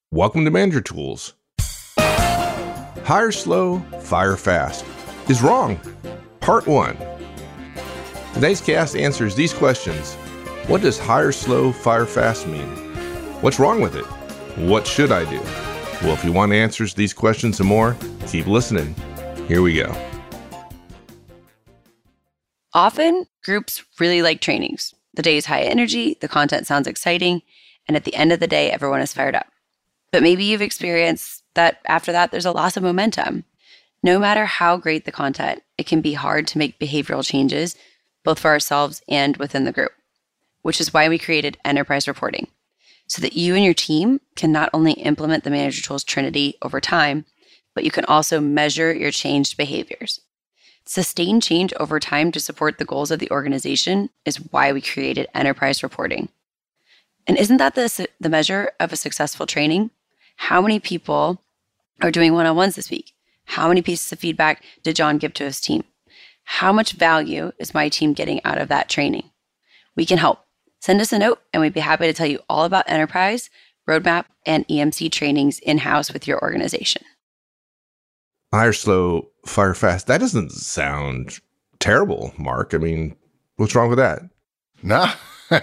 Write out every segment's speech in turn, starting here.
Welcome to Manager Tools. Hire slow, fire fast is wrong. Part 1. Today's cast answers these questions. What does hire slow, fire fast mean? What's wrong with it? What should I do? Well, if you want answers to these questions and more, keep listening. Here we go. Often, groups really like trainings. The day is high energy, the content sounds exciting, and at the end of the day, everyone is fired up. But maybe you've experienced that after that, there's a loss of momentum. No matter how great the content, it can be hard to make behavioral changes, both for ourselves and within the group, which is why we created enterprise reporting, so that you and your team can not only implement the Manager Tools Trinity over time, but you can also measure your changed behaviors. Sustained change over time to support the goals of the organization is why we created enterprise reporting. And isn't that the measure of a successful training? How many people are doing one-on-ones this week? How many pieces of feedback did John give to his team? How much value is my team getting out of that training? We can help. Send us a note and we'd be happy to tell you all about enterprise, roadmap, and EMC trainings in-house with your organization. Hire slow, fire fast. That doesn't sound terrible, Mark. I mean, what's wrong with that? No.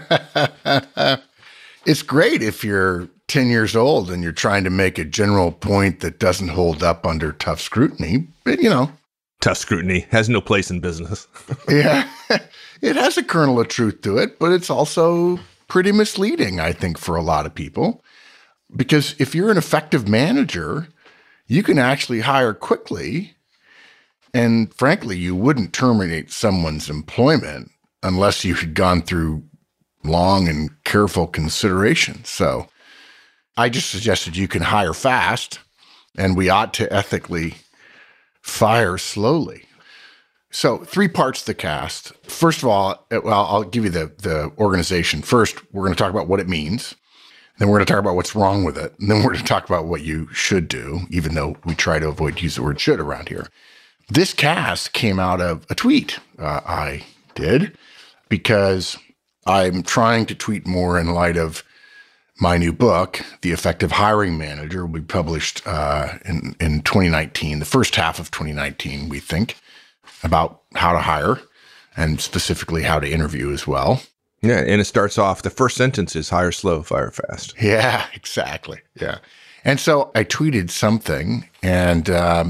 It's great if you're 10 years old and you're trying to make a general point that doesn't hold up under tough scrutiny, but Tough scrutiny has no place in business. Yeah, it has a kernel of truth to it, but it's also pretty misleading, I think, for a lot of people. Because if you're an effective manager, you can actually hire quickly. And frankly, you wouldn't terminate someone's employment unless you had gone through long and careful consideration. So I just suggested you can hire fast, and we ought to ethically fire slowly. So 3 parts to the cast. First of all, I'll give you the organization. First, we're going to talk about what it means. Then we're going to talk about what's wrong with it. And then we're going to talk about what you should do, even though we try to avoid use the word should around here. This cast came out of a tweet I did because I'm trying to tweet more in light of my new book, The Effective Hiring Manager, will be published in 2019, the first half of 2019, we think, about how to hire and specifically how to interview as well. Yeah, and it starts off, the first sentence is hire slow, fire fast. Yeah, exactly. Yeah. And so I tweeted something, and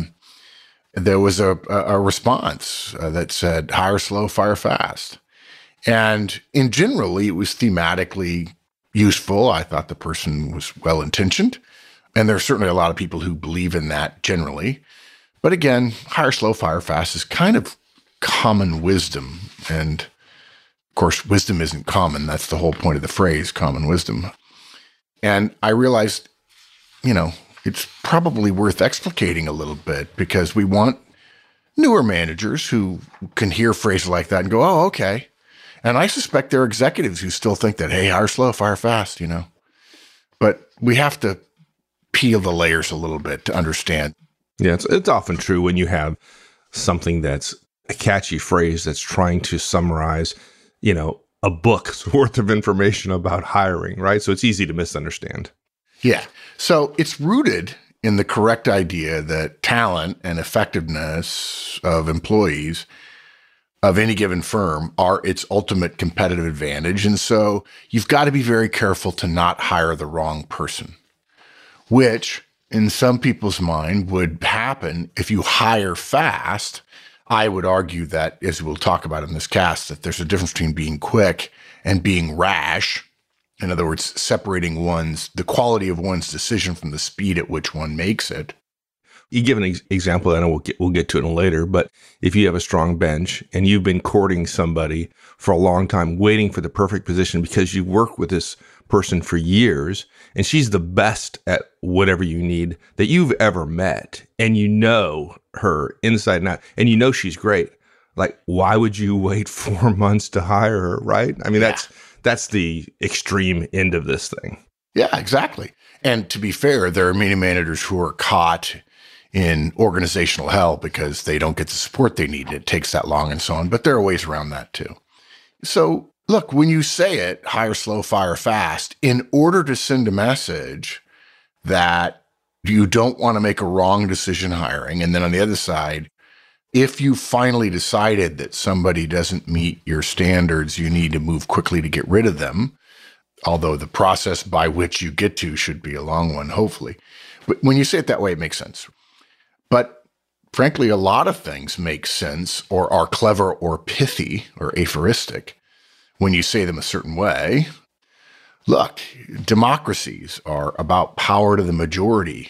there was a response that said, hire slow, fire fast. And in generally, it was thematically useful. I thought the person was well-intentioned. And there's certainly a lot of people who believe in that generally. But again, hire slow, fire fast is kind of common wisdom. And of course, wisdom isn't common. That's the whole point of the phrase, common wisdom. And I realized, it's probably worth explicating a little bit because we want newer managers who can hear phrases like that and go, oh, okay. And I suspect there are executives who still think that, hey, hire slow, fire fast, But we have to peel the layers a little bit to understand. Yeah, it's often true when you have something that's a catchy phrase that's trying to summarize, a book's worth of information about hiring, right? So it's easy to misunderstand. Yeah. So it's rooted in the correct idea that talent and effectiveness of employees of any given firm are its ultimate competitive advantage. And so you've got to be very careful to not hire the wrong person, which in some people's mind would happen if you hire fast. I would argue that, as we'll talk about in this cast, that there's a difference between being quick and being rash. In other words, separating the quality of one's decision from the speed at which one makes it. You give an example, and we'll get to it later, but if you have a strong bench and you've been courting somebody for a long time, waiting for the perfect position because you work with this person for years, and she's the best at whatever you need that you've ever met, and you know her inside and out, and you know she's great, like, why would you wait 4 months to hire her, right? I mean, that's the extreme end of this thing. Yeah, exactly. And to be fair, there are many managers who are caught in organizational hell because they don't get the support they need. It takes that long and so on, but there are ways around that too. So look, when you say it, hire slow, fire fast, in order to send a message that you don't want to make a wrong decision hiring. And then on the other side, if you finally decided that somebody doesn't meet your standards, you need to move quickly to get rid of them. Although the process by which you get to should be a long one, hopefully. But when you say it that way, it makes sense. But frankly, a lot of things make sense or are clever or pithy or aphoristic when you say them a certain way. Look, democracies are about power to the majority.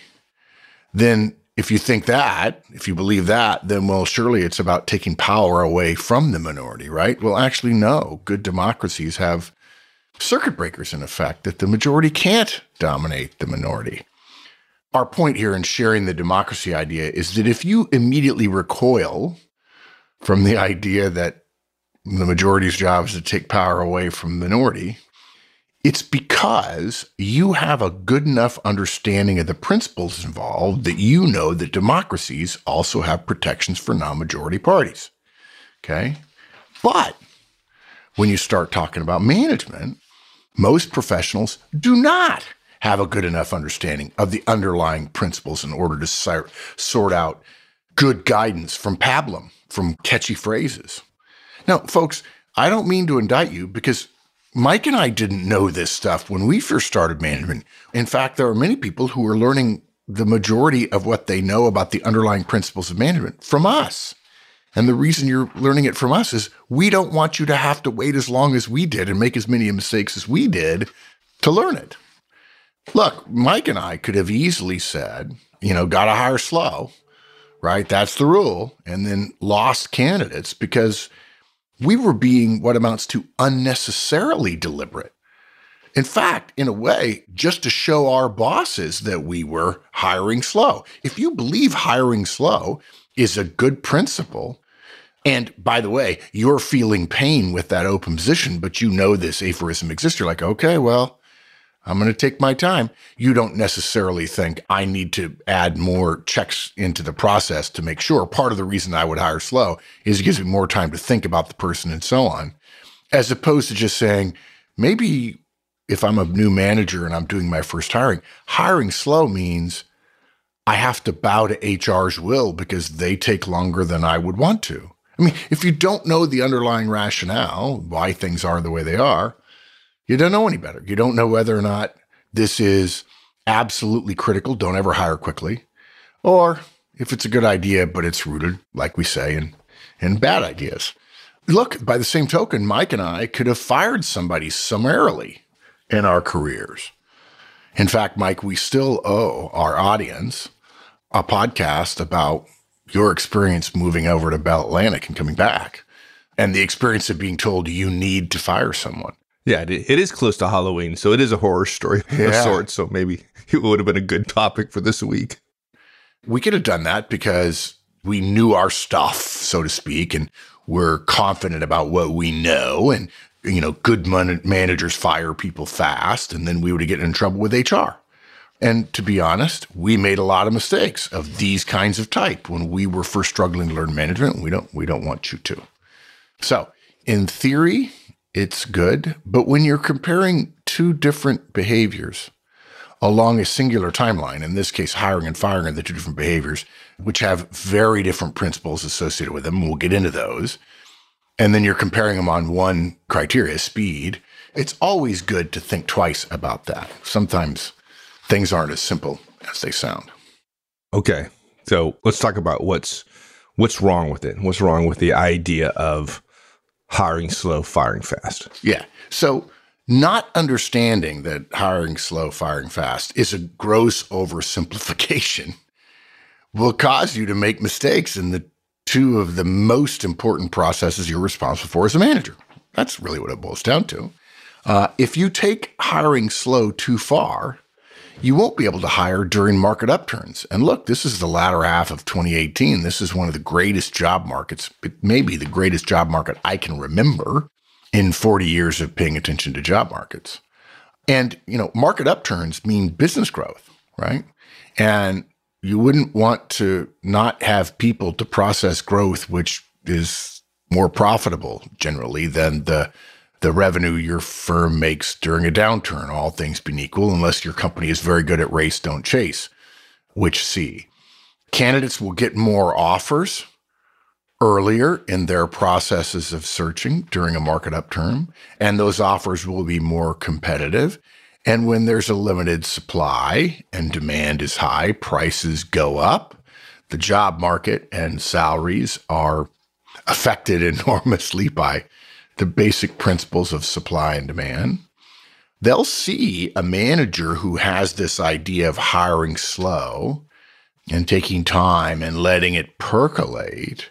Then if you think that, if you believe that, then, well, surely it's about taking power away from the minority, right? Well, actually, no. Good democracies have circuit breakers in effect that the majority can't dominate the minority. Our point here in sharing the democracy idea is that if you immediately recoil from the idea that the majority's job is to take power away from the minority, it's because you have a good enough understanding of the principles involved that you know that democracies also have protections for non-majority parties. Okay? But when you start talking about management, most professionals do not have a good enough understanding of the underlying principles in order to sort out good guidance from pablum, from catchy phrases. Now, folks, I don't mean to indict you because Mike and I didn't know this stuff when we first started management. In fact, there are many people who are learning the majority of what they know about the underlying principles of management from us. And the reason you're learning it from us is we don't want you to have to wait as long as we did and make as many mistakes as we did to learn it. Look, Mike and I could have easily said, gotta hire slow, right? That's the rule. And then lost candidates because we were being what amounts to unnecessarily deliberate. In fact, in a way, just to show our bosses that we were hiring slow. If you believe hiring slow is a good principle, and by the way, you're feeling pain with that open position, but you know this aphorism exists, you're like, okay, well, I'm going to take my time. You don't necessarily think I need to add more checks into the process to make sure. Part of the reason I would hire slow is it gives me more time to think about the person and so on, as opposed to just saying, maybe if I'm a new manager and I'm doing my first hiring slow means I have to bow to HR's will because they take longer than I would want to. I mean, if you don't know the underlying rationale, why things are the way they are, you don't know any better. You don't know whether or not this is absolutely critical, don't ever hire quickly, or if it's a good idea, but it's rooted, like we say, in bad ideas. Look, by the same token, Mike and I could have fired somebody summarily in our careers. In fact, Mike, we still owe our audience a podcast about your experience moving over to Bell Atlantic and coming back, and the experience of being told you need to fire someone. Yeah, it is close to Halloween, so it is a horror story of sorts, so maybe it would have been a good topic for this week. We could have done that because we knew our stuff, so to speak, and we're confident about what we know, and good managers fire people fast, and then we would have gotten in trouble with HR. And to be honest, we made a lot of mistakes of these kinds of type when we were first struggling to learn management. We don't want you to. So in theory, it's good, but when you're comparing two different behaviors along a singular timeline, in this case, hiring and firing are the two different behaviors, which have very different principles associated with them, and we'll get into those, and then you're comparing them on one criteria, speed, it's always good to think twice about that. Sometimes things aren't as simple as they sound. Okay, so let's talk about what's wrong with it. What's wrong with the idea of hiring slow, firing fast? Yeah. So not understanding that hiring slow, firing fast is a gross oversimplification will cause you to make mistakes in the two of the most important processes you're responsible for as a manager. That's really what it boils down to. If you take hiring slow too far, you won't be able to hire during market upturns. And look, this is the latter half of 2018. This is one of the greatest job markets, maybe the greatest job market I can remember in 40 years of paying attention to job markets. And, market upturns mean business growth, right? And you wouldn't want to not have people to process growth, which is more profitable generally than the the revenue your firm makes during a downturn, all things being equal, unless your company is very good at race, don't chase, which C. Candidates will get more offers earlier in their processes of searching during a market upturn, and those offers will be more competitive. And when there's a limited supply and demand is high, prices go up. The job market and salaries are affected enormously by the basic principles of supply and demand. They'll see a manager who has this idea of hiring slow and taking time and letting it percolate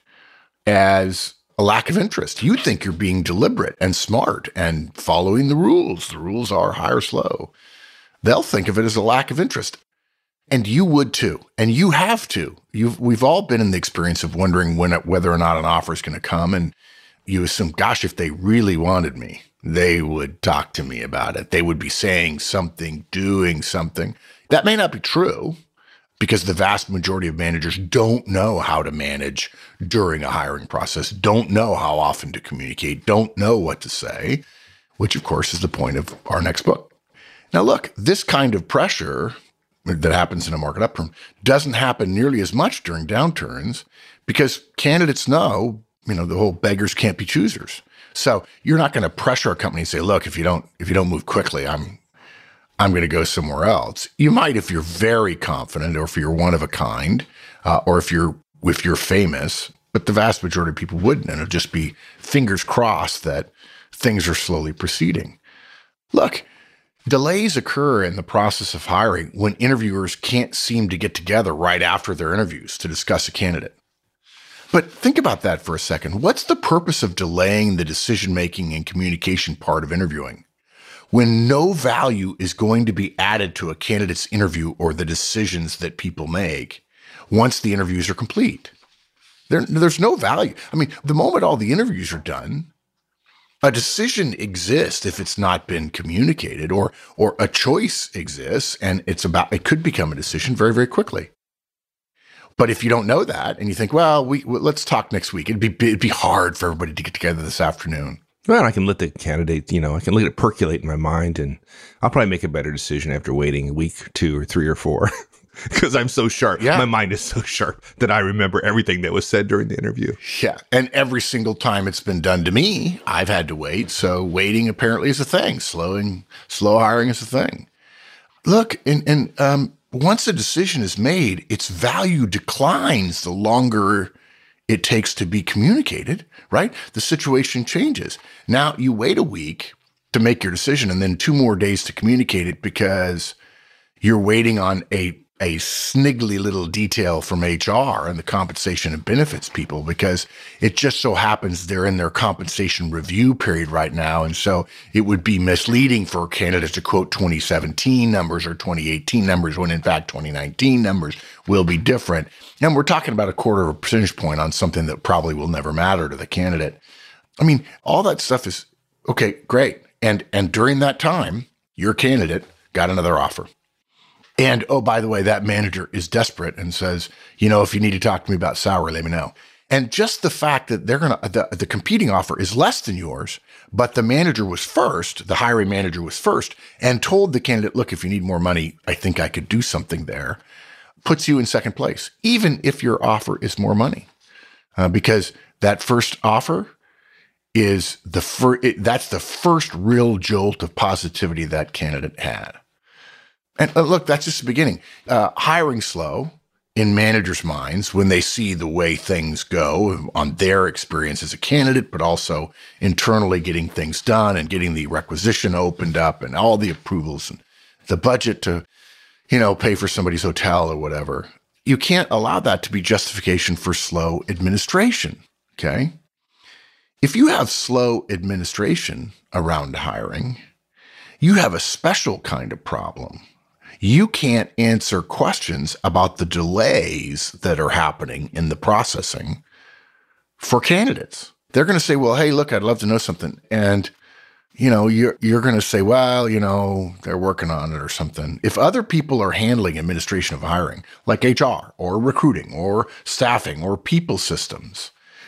as a lack of interest. You think you're being deliberate and smart and following the rules. The rules are hire slow. They'll think of it as a lack of interest. And you would too. And you have to. We've all been in the experience of wondering whether or not an offer is going to come. And you assume, gosh, if they really wanted me, they would talk to me about it. They would be saying something, doing something. That may not be true because the vast majority of managers don't know how to manage during a hiring process, don't know how often to communicate, don't know what to say, which of course is the point of our next book. Now look, this kind of pressure that happens in a market upturn doesn't happen nearly as much during downturns because candidates know, the whole beggars can't be choosers. So you're not going to pressure a company and say, look, if you don't move quickly, I'm going to go somewhere else. You might if you're very confident or if you're one of a kind or if you're famous, but the vast majority of people wouldn't. And it'll just be fingers crossed that things are slowly proceeding. Look, delays occur in the process of hiring when interviewers can't seem to get together right after their interviews to discuss a candidate. But think about that for a second. What's the purpose of delaying the decision-making and communication part of interviewing when no value is going to be added to a candidate's interview or the decisions that people make once the interviews are complete? There's no value. The moment all the interviews are done, a decision exists if it's not been communicated, or a choice exists and it could become a decision very, very quickly. But if you don't know that and you think, well, let's talk next week, it'd be hard for everybody to get together this afternoon. Well, I can let the candidate, I can let it percolate in my mind, and I'll probably make a better decision after waiting a week, 2 or 3 or 4, because I'm so sharp. Yeah. My mind is so sharp that I remember everything that was said during the interview. Yeah. And every single time it's been done to me, I've had to wait. So waiting apparently is a thing. Slow hiring is a thing. Look, and once a decision is made, its value declines the longer it takes to be communicated, right? The situation changes. Now you wait a week to make your decision and then 2 more days to communicate it because you're waiting on a sniggly little detail from HR and the compensation and benefits people because it just so happens they're in their compensation review period right now. And so it would be misleading for candidates to quote 2017 numbers or 2018 numbers when in fact 2019 numbers will be different. And we're talking about 0.25 percentage point on something that probably will never matter to the candidate. All that stuff is okay, great. And during that time, your candidate got another offer. And, oh, by the way, that manager is desperate and says, if you need to talk to me about salary, let me know. And just the fact that the competing offer is less than yours, but the manager was first, the hiring manager was first, and told the candidate, look, if you need more money, I think I could do something there, puts you in second place, even if your offer is more money. Because that first offer is that's the first real jolt of positivity that candidate had. And look, that's just the beginning. Hiring slow in managers' minds when they see the way things go on their experience as a candidate, but also internally getting things done and getting the requisition opened up and all the approvals and the budget to, pay for somebody's hotel or whatever. You can't allow that to be justification for slow administration, okay? If you have slow administration around hiring, you have a special kind of problem. You can't answer questions about the delays that are happening in the processing for candidates. They're going to say, well, hey, look, I'd love to know something. And, you're going to say, well, they're working on it or something. If other people are handling administration of hiring, like HR or recruiting or staffing or people systems,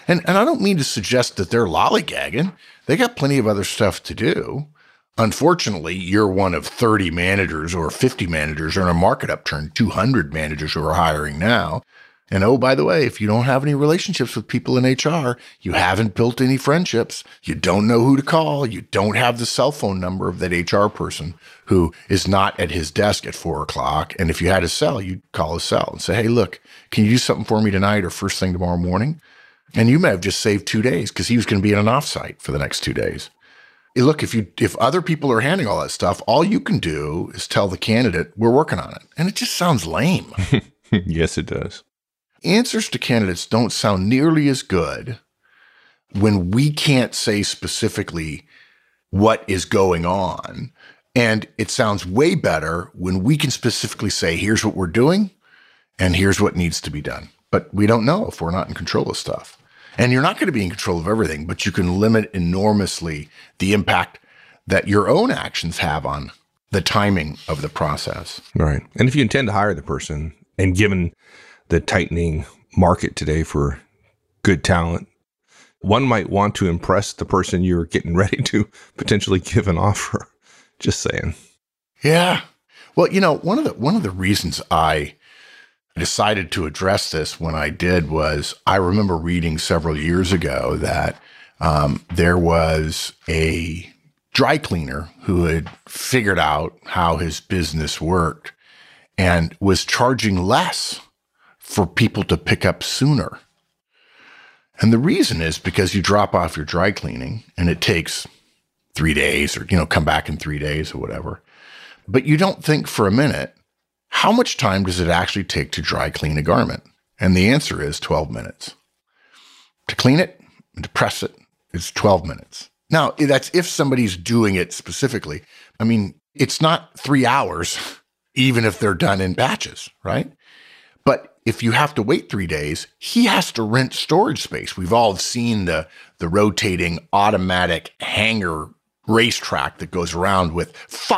And I don't mean to suggest that they're lollygagging. They got plenty of other stuff to do. Unfortunately, you're one of 30 managers or 50 managers or in a market upturn, 200 managers who are hiring now. And oh, by the way, if you don't have any relationships with people in HR, you haven't built any friendships, you don't know who to call, you don't have the cell phone number of that HR person who is not at his desk at 4 o'clock. And if you had a cell, you'd call his cell and say, hey, look, can you do something for me tonight or first thing tomorrow morning? And you may have just saved 2 days because he was going to be in an offsite for the next 2 days. Look, if other people are handling all that stuff, all you can do is tell the candidate, we're working on it. And it just sounds lame. Yes, it does. Answers to candidates don't sound nearly as good when we can't say specifically what is going on. And it sounds way better when we can specifically say, here's what we're doing and here's what needs to be done. But we don't know if we're not in control of stuff. And you're not going to be in control of everything, but you can limit enormously the impact that your own actions have on the timing of the process. Right. And if you intend to hire the person, and given the tightening market today for good talent, one might want to impress the person you're getting ready to potentially give an offer. Just saying. Yeah. Well, one of the reasons I decided to address this when I did was I remember reading several years ago that there was a dry cleaner who had figured out how his business worked and was charging less for people to pick up sooner. And the reason is because you drop off your dry cleaning and it takes 3 days or, come back in 3 days or whatever. But you don't think for a minute, how much time does it actually take to dry clean a garment? And the answer is 12 minutes. To clean it and to press it is 12 minutes. Now, that's if somebody's doing it specifically. I mean, it's not 3 hours, even if they're done in batches, right? But if you have to wait 3 days, he has to rent storage space. We've all seen the rotating automatic hanger racetrack that goes around with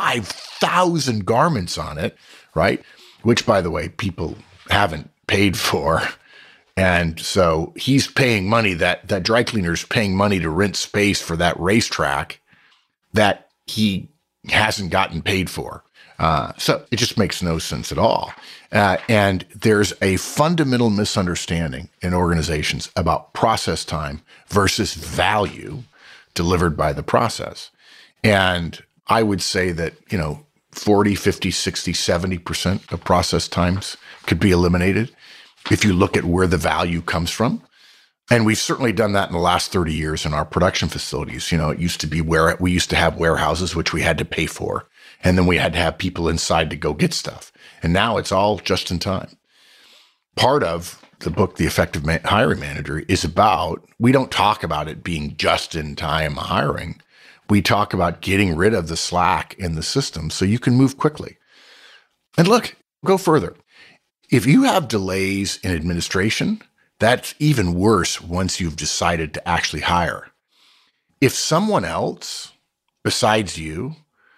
5,000 garments on it, right? Which, by the way, people haven't paid for. And so he's paying money, that dry cleaner's paying money to rent space for that racetrack that he hasn't gotten paid for. So it just makes no sense at all. And there's a fundamental misunderstanding in organizations about process time versus value delivered by the process. And I would say that, 40, 50, 60, 70% of process times could be eliminated if you look at where the value comes from. And we've certainly done that in the last 30 years in our production facilities. It used to be where we used to have warehouses, which we had to pay for. And then we had to have people inside to go get stuff. And now it's all just in time. Part of the book, The Effective Hiring Manager, is about, we don't talk about it being just in time hiring. We talk about getting rid of the slack in the system so you can move quickly. And look, go further. If you have delays in administration, that's even worse once you've decided to actually hire. If someone else besides you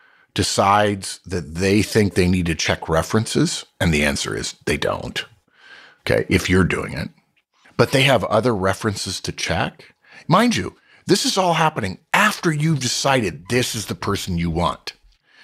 decides that they think they need to check references, and the answer is they don't, okay, if you're doing it, but they have other references to check, mind you, this is all happening after you've decided this is the person you want.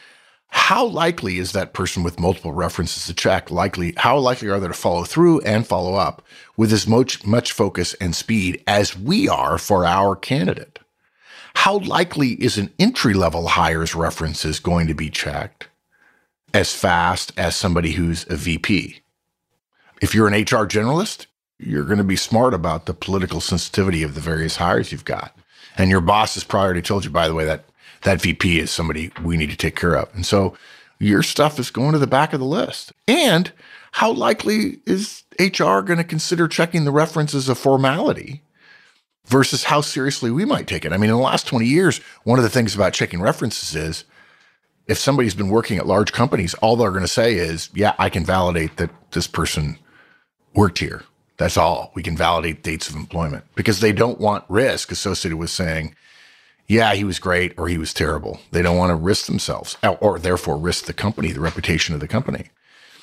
How likely is that person with multiple references to check how likely are they to follow through and follow up with as much focus and speed as we are for our candidate? How likely is an entry-level hire's references going to be checked as fast as somebody who's a VP? If you're an HR generalist, you're going to be smart about the political sensitivity of the various hires you've got. And your boss has probably already told you, by the way, that VP is somebody we need to take care of. And so your stuff is going to the back of the list. And how likely is HR going to consider checking the references a formality versus how seriously we might take it? I mean, in the last 20 years, one of the things about checking references is if somebody's been working at large companies, all they're going to say is, yeah, I can validate that this person worked here. That's all. We can validate dates of employment because they don't want risk associated with saying, yeah, he was great or he was terrible. They don't want to risk themselves or therefore risk the company, the reputation of the company.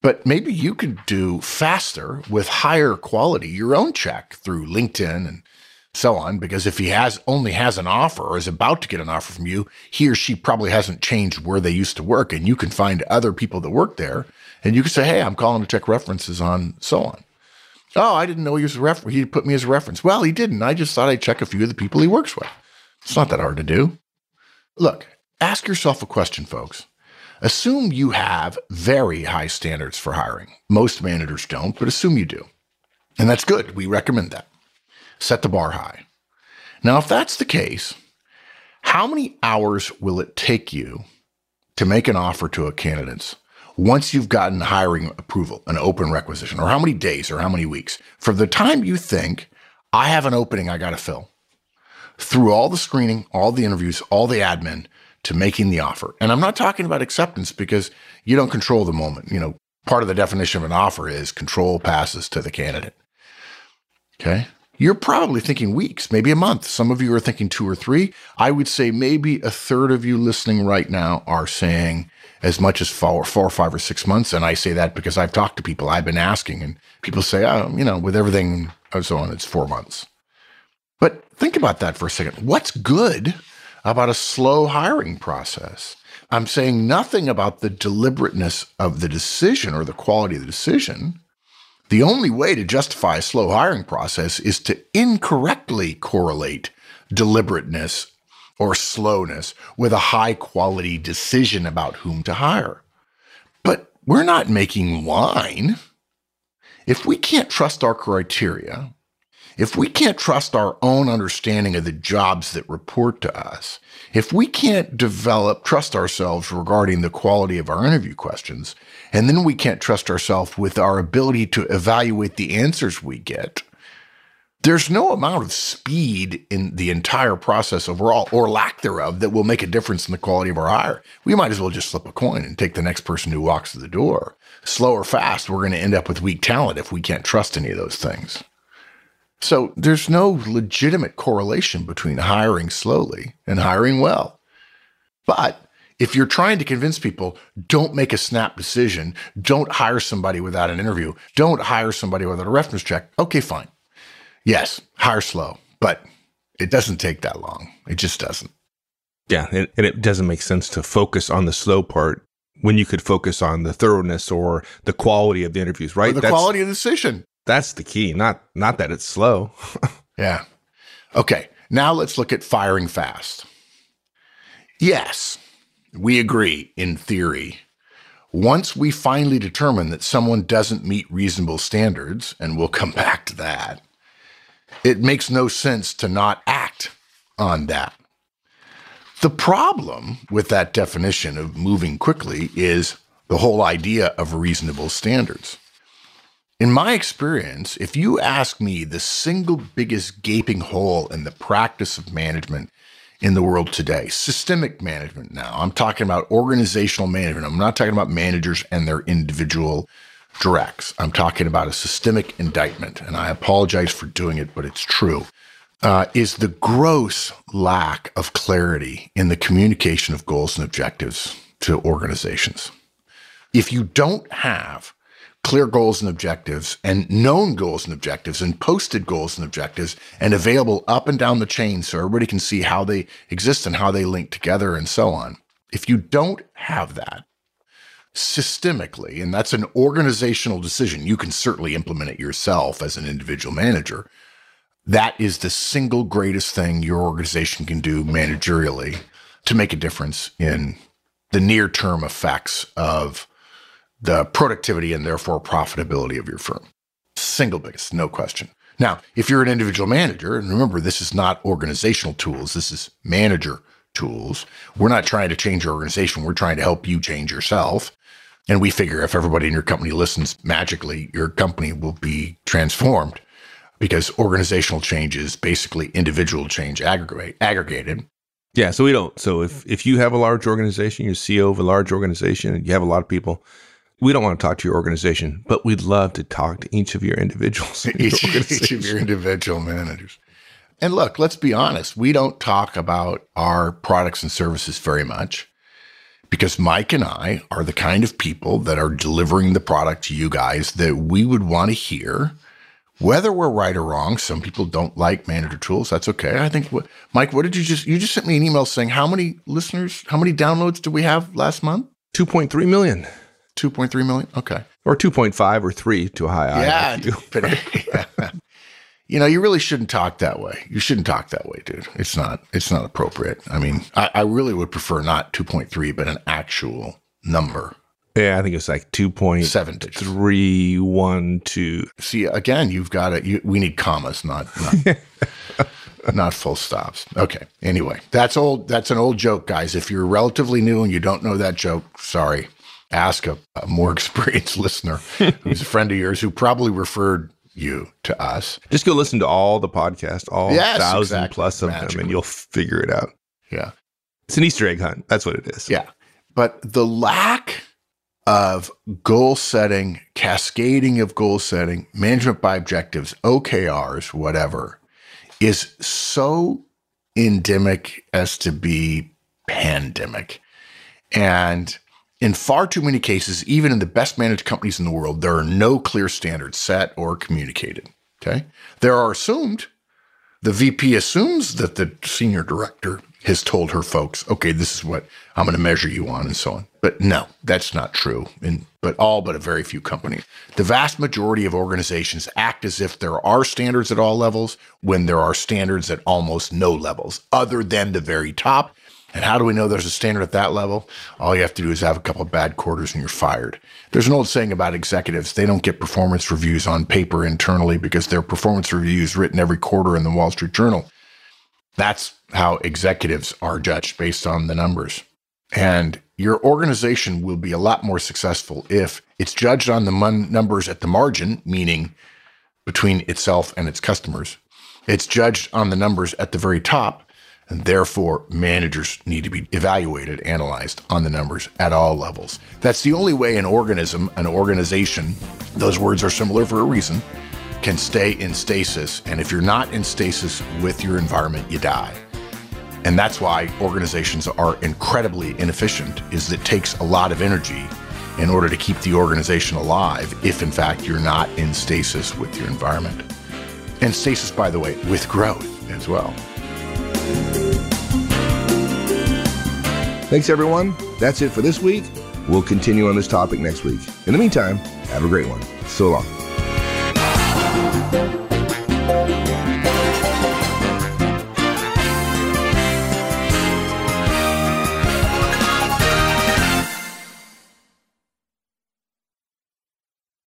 But maybe you could do faster with higher quality your own check through LinkedIn and so on, because if he only has an offer or is about to get an offer from you, he or she probably hasn't changed where they used to work, and you can find other people that work there, and you can say, hey, I'm calling to check references on so on. Oh, I didn't know he put me as a reference. Well, he didn't. I just thought I'd check a few of the people he works with. It's not that hard to do. Look, ask yourself a question, folks. Assume you have very high standards for hiring. Most managers don't, but assume you do. And that's good. We recommend that. Set the bar high. Now, if that's the case, how many hours will it take you to make an offer to a candidate once you've gotten hiring approval, an open requisition, or how many days or how many weeks? From the time you think, I have an opening I got to fill, through all the screening, all the interviews, all the admin, to making the offer. And I'm not talking about acceptance because you don't control the moment. Part of the definition of an offer is control passes to the candidate. Okay? You're probably thinking weeks, maybe a month. Some of you are thinking 2 or 3. I would say maybe a third of you listening right now are saying as much as 4 or 5 or 6 months. And I say that because I've talked to people, I've been asking, and people say, with everything and so on, it's 4 months. But think about that for a second. What's good about a slow hiring process? I'm saying nothing about the deliberateness of the decision or the quality of the decision. The only way to justify a slow hiring process is to incorrectly correlate deliberateness or slowness with a high quality decision about whom to hire. But we're not making wine. If we can't trust our criteria, if we can't trust our own understanding of the jobs that report to us, if we can't trust ourselves regarding the quality of our interview questions, and then we can't trust ourselves with our ability to evaluate the answers we get, there's no amount of speed in the entire process overall, or lack thereof, that will make a difference in the quality of our hire. We might as well just flip a coin and take the next person who walks through the door. Slow or fast, we're going to end up with weak talent if we can't trust any of those things. So there's no legitimate correlation between hiring slowly and hiring well. But if you're trying to convince people, don't make a snap decision, don't hire somebody without an interview, don't hire somebody without a reference check, okay, fine. Yes, hire slow, but it doesn't take that long. It just doesn't. Yeah, and it doesn't make sense to focus on the slow part when you could focus on the thoroughness or the quality of the interviews, right? Or the quality of the decision. That's the key, not that it's slow. Yeah. Okay, now let's look at firing fast. Yes, we agree in theory. Once we finally determine that someone doesn't meet reasonable standards, and we'll come back to that, it makes no sense to not act on that. The problem with that definition of moving quickly is the whole idea of reasonable standards. In my experience, if you ask me the single biggest gaping hole in the practice of management in the world today, systemic management now, I'm talking about organizational management. I'm not talking about managers and their individual directs. I'm talking about a systemic indictment, and I apologize for doing it, but it's true, is the gross lack of clarity in the communication of goals and objectives to organizations. If you don't have clear goals and objectives and known goals and objectives and posted goals and objectives and available up and down the chain so everybody can see how they exist and how they link together and so on. If you don't have that systemically, and that's an organizational decision, you can certainly implement it yourself as an individual manager. That is the single greatest thing your organization can do managerially to make a difference in the near-term effects of the productivity and therefore profitability of your firm. Single biggest, no question. Now, if you're an individual manager, and remember, this is not organizational tools, this is manager tools. We're not trying to change your organization. We're trying to help you change yourself. And we figure if everybody in your company listens, magically, your company will be transformed because organizational change is basically individual change aggregated. Yeah, so if you have a large organization, you're CEO of a large organization, and you have a lot of people, we don't want to talk to your organization, but we'd love to talk to each of your individuals. Each of your individual managers. And look, let's be honest. We don't talk about our products and services very much because Mike and I are the kind of people that are delivering the product to you guys that we would want to hear. Whether we're right or wrong, some people don't like manager tools. That's okay. I think, Mike, what did you just sent me an email saying how many listeners, how many downloads did we have last month? 2.3 million. 2.3 million? Okay. Or 2.5 or 3 to a high I. Yeah. You know, you really shouldn't talk that way. You shouldn't talk that way, dude. It's not appropriate. I mean, I really would prefer not 2.3, but an actual number. Yeah, I think it's like 2.312. See, again, you've got it. We need commas, not not full stops. Okay. Anyway, that's old. That's an old joke, guys. If you're relatively new and you don't know that joke, sorry. Ask a more experienced listener who's a friend of yours who probably referred you to us. Just go listen to all the podcasts, all 1,000 plus of Magically. them, and you'll figure it out. Yeah. It's an Easter egg hunt. That's what it is. Yeah. But the lack of goal setting, cascading of goal setting, management by objectives, OKRs, whatever, is so endemic as to be pandemic. And in far too many cases, even in the best managed companies in the world, there are no clear standards set or communicated. Okay. There are assumed. The VP assumes that the senior director has told her folks, okay, this is what I'm going to measure you on and so on. But no, that's not true. But a very few companies. The vast majority of organizations act as if there are standards at all levels when there are standards at almost no levels other than the very top. And how do we know there's a standard at that level? All you have to do is have a couple of bad quarters and you're fired. There's an old saying about executives. They don't get performance reviews on paper internally because their performance reviews written every quarter in the Wall Street Journal. That's how executives are judged based on the numbers. And your organization will be a lot more successful if it's judged on the numbers at the margin, meaning between itself and its customers. It's judged on the numbers at the very top. And therefore, managers need to be evaluated, analyzed on the numbers at all levels. That's the only way an organization, those words are similar for a reason, can stay in stasis. And if you're not in stasis with your environment, you die. And that's why organizations are incredibly inefficient, is it takes a lot of energy in order to keep the organization alive if, in fact, you're not in stasis with your environment. And stasis, by the way, with growth as well. Thanks, everyone. That's it for this week. We'll continue on this topic next week. In the meantime, have a great one. So long.